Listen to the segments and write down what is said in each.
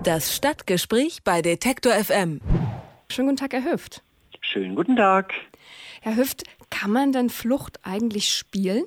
Das Stadtgespräch bei Detektor FM. Schönen guten Tag, Herr Hüft. Schönen guten Tag. Herr Hüft, kann man denn Flucht eigentlich spielen?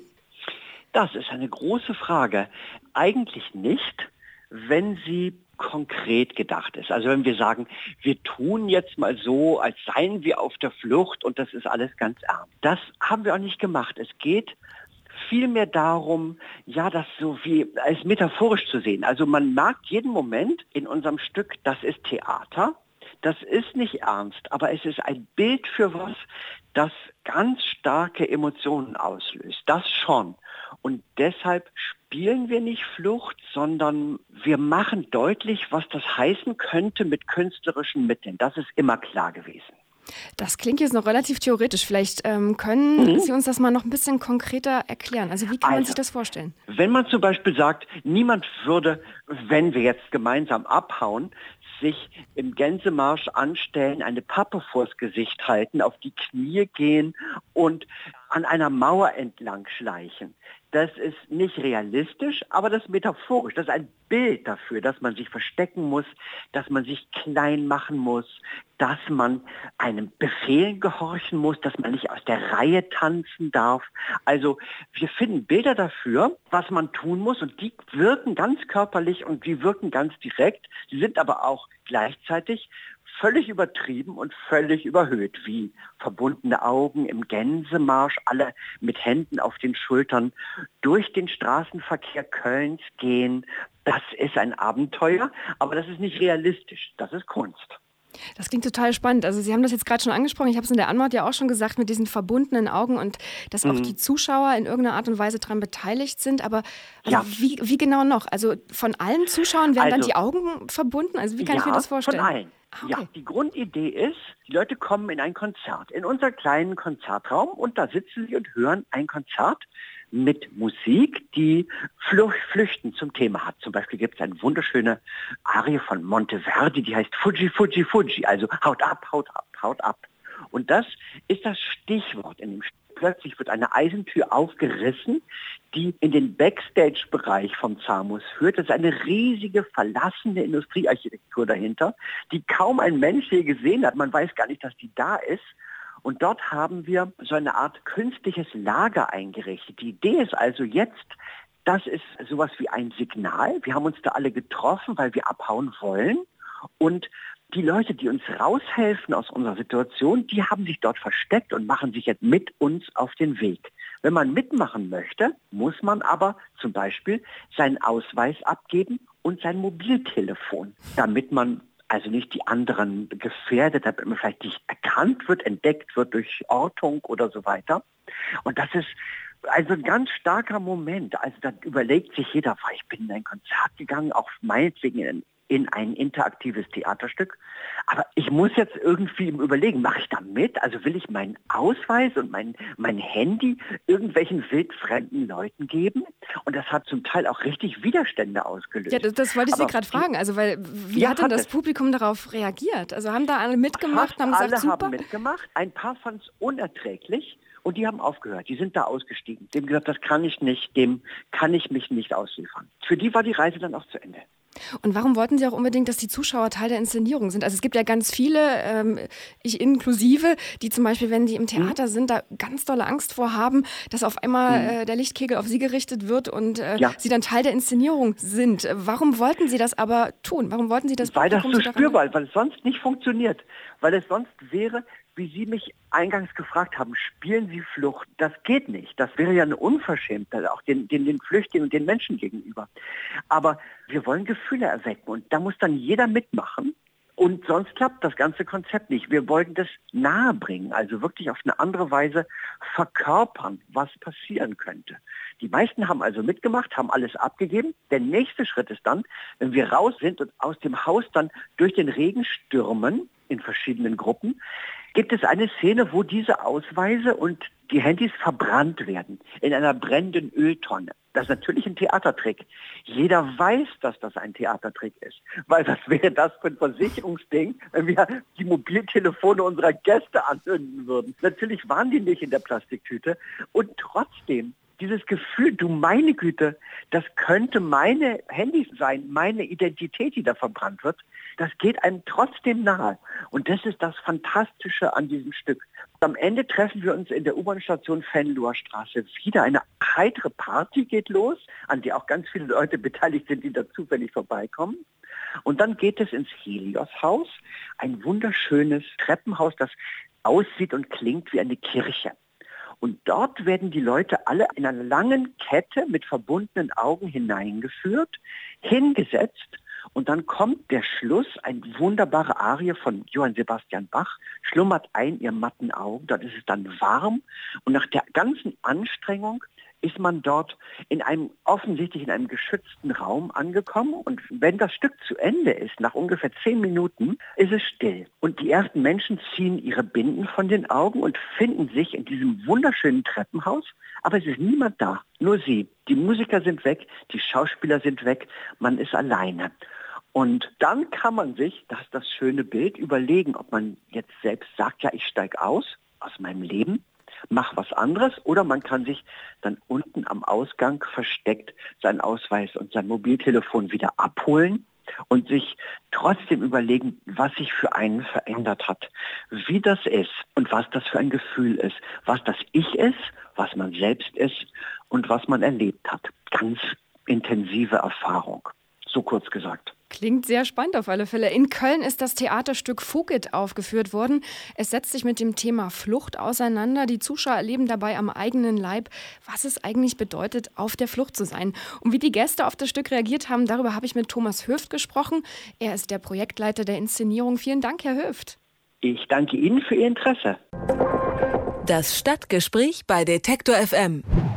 Das ist eine große Frage. Eigentlich nicht, wenn sie konkret gedacht ist. Also wenn wir sagen, wir tun jetzt mal so, als seien wir auf der Flucht und das ist alles ganz ernst. Das haben wir auch nicht gemacht. Es geht vielmehr darum, ja, das so wie als metaphorisch zu sehen. Also man merkt jeden Moment in unserem Stück, das ist Theater. Das ist nicht ernst, aber es ist ein Bild für was, das ganz starke Emotionen auslöst. Das schon. Und deshalb spielen wir nicht Flucht, sondern wir machen deutlich, was das heißen könnte mit künstlerischen Mitteln. Das ist immer klar gewesen. Das klingt jetzt noch relativ theoretisch. Vielleicht können Sie uns das mal noch ein bisschen konkreter erklären. Also wie kann man sich das vorstellen? Wenn man zum Beispiel sagt, niemand würde, wenn wir jetzt gemeinsam abhauen, sich im Gänsemarsch anstellen, eine Pappe vors Gesicht halten, auf die Knie gehen und an einer Mauer entlang schleichen. Das ist nicht realistisch, aber das ist metaphorisch. Das ist ein Bild dafür, dass man sich verstecken muss, dass man sich klein machen muss, dass man einem Befehlen gehorchen muss, dass man nicht aus der Reihe tanzen darf. Also wir finden Bilder dafür, was man tun muss, und die wirken ganz körperlich und die wirken ganz direkt. Sie sind aber auch gleichzeitig völlig übertrieben und völlig überhöht, wie verbundene Augen im Gänsemarsch, alle mit Händen auf den Schultern durch den Straßenverkehr Kölns gehen. Das ist ein Abenteuer, aber das ist nicht realistisch, das ist Kunst. Das klingt total spannend. Also Sie haben das jetzt gerade schon angesprochen, ich habe es in der Anmod ja auch schon gesagt, mit diesen verbundenen Augen und dass auch die Zuschauer in irgendeiner Art und Weise daran beteiligt sind. Aber also ja. wie genau noch? Also von allen Zuschauern werden dann die Augen verbunden? Also wie kann ich mir das vorstellen? Von allen. Okay. Ja, die Grundidee ist, die Leute kommen in ein Konzert, in unser kleinen Konzertraum, und da sitzen sie und hören ein Konzert mit Musik, die Flüchten zum Thema hat. Zum Beispiel gibt es eine wunderschöne Arie von Monteverdi, die heißt Fuji, Fuji, Fuji, also haut ab, haut ab, haut ab. Und das ist das Stichwort in dem Stück. Plötzlich wird eine Eisentür aufgerissen, die in den Backstage-Bereich vom Zamus führt. Das ist eine riesige, verlassene Industriearchitektur dahinter, die kaum ein Mensch je gesehen hat. Man weiß gar nicht, dass die da ist. Und dort haben wir so eine Art künstliches Lager eingerichtet. Die Idee ist also jetzt, das ist sowas wie ein Signal. Wir haben uns da alle getroffen, weil wir abhauen wollen. Und die Leute, die uns raushelfen aus unserer Situation, die haben sich dort versteckt und machen sich jetzt mit uns auf den Weg. Wenn man mitmachen möchte, muss man aber zum Beispiel seinen Ausweis abgeben und sein Mobiltelefon, damit man also nicht die anderen gefährdet, damit man vielleicht nicht erkannt wird, entdeckt wird durch Ortung oder so weiter. Und das ist also ein ganz starker Moment. Also da überlegt sich jeder, ich bin in ein Konzert gegangen, auch meinetwegen in ein interaktives Theaterstück. Aber ich muss jetzt irgendwie überlegen, mache ich da mit? Also will ich meinen Ausweis und mein Handy irgendwelchen wildfremden Leuten geben? Und das hat zum Teil auch richtig Widerstände ausgelöst. Ja, das wollte ich Sie gerade fragen. Also wie hat denn das Publikum darauf reagiert? Also haben da alle mitgemacht und haben gesagt, super? Alle haben mitgemacht. Ein paar fanden es unerträglich. Und die haben aufgehört, die sind da ausgestiegen. Die haben gesagt, das kann ich nicht, dem kann ich mich nicht ausliefern. Für die war die Reise dann auch zu Ende. Und warum wollten Sie auch unbedingt, dass die Zuschauer Teil der Inszenierung sind? Also es gibt ja ganz viele, ich inklusive, die zum Beispiel, wenn die im Theater sind, da ganz dolle Angst vor haben, dass auf einmal der Lichtkegel auf sie gerichtet wird und sie dann Teil der Inszenierung sind. Warum wollten Sie das aber tun? Warum wollten Sie das Publikum Weil das so spürbar ist, weil es sonst nicht funktioniert. Weil es sonst wäre, wie Sie mich eingangs gefragt haben, spielen Sie Flucht? Das geht nicht. Das wäre ja eine Unverschämtheit, auch den Flüchtlingen und den Menschen gegenüber. Aber wir wollen Gefühle erwecken und da muss dann jeder mitmachen. Und sonst klappt das ganze Konzept nicht. Wir wollten das nahebringen, also wirklich auf eine andere Weise verkörpern, was passieren könnte. Die meisten haben also mitgemacht, haben alles abgegeben. Der nächste Schritt ist dann, wenn wir raus sind und aus dem Haus dann durch den Regen stürmen, in verschiedenen Gruppen, gibt es eine Szene, wo diese Ausweise und die Handys verbrannt werden in einer brennenden Öltonne. Das ist natürlich ein Theatertrick. Jeder weiß, dass das ein Theatertrick ist. Weil was wäre das für ein Versicherungsding, wenn wir die Mobiltelefone unserer Gäste anzünden würden? Natürlich waren die nicht in der Plastiktüte. Und trotzdem dieses Gefühl, du meine Güte, das könnte meine Handys sein, meine Identität, die da verbrannt wird, das geht einem trotzdem nahe. Und das ist das Fantastische an diesem Stück. Am Ende treffen wir uns in der U-Bahn-Station Venloer Straße wieder. Eine heitere Party geht los, an der auch ganz viele Leute beteiligt sind, die da zufällig vorbeikommen. Und dann geht es ins Helios-Haus, ein wunderschönes Treppenhaus, das aussieht und klingt wie eine Kirche. Und dort werden die Leute alle in einer langen Kette mit verbundenen Augen hineingeführt, hingesetzt und dann kommt der Schluss, eine wunderbare Arie von Johann Sebastian Bach, schlummert ein ihr matten Augen, dort ist es dann warm und nach der ganzen Anstrengung ist man dort offensichtlich in einem geschützten Raum angekommen und wenn das Stück zu Ende ist, nach ungefähr 10 Minuten, ist es still. Und die ersten Menschen ziehen ihre Binden von den Augen und finden sich in diesem wunderschönen Treppenhaus, aber es ist niemand da, nur sie. Die Musiker sind weg, die Schauspieler sind weg, man ist alleine. Und dann kann man sich, das ist das schöne Bild, überlegen, ob man jetzt selbst sagt, ja, ich steige aus meinem Leben, mach was anderes, oder man kann sich dann unten am Ausgang versteckt seinen Ausweis und sein Mobiltelefon wieder abholen und sich trotzdem überlegen, was sich für einen verändert hat, wie das ist und was das für ein Gefühl ist, was das Ich ist, was man selbst ist und was man erlebt hat. Ganz intensive Erfahrung, so kurz gesagt. Klingt sehr spannend auf alle Fälle. In Köln ist das Theaterstück Fugit aufgeführt worden. Es setzt sich mit dem Thema Flucht auseinander. Die Zuschauer erleben dabei am eigenen Leib, was es eigentlich bedeutet, auf der Flucht zu sein. Und wie die Gäste auf das Stück reagiert haben, darüber habe ich mit Thomas Höft gesprochen. Er ist der Projektleiter der Inszenierung. Vielen Dank, Herr Höft. Ich danke Ihnen für Ihr Interesse. Das Stadtgespräch bei Detektor FM.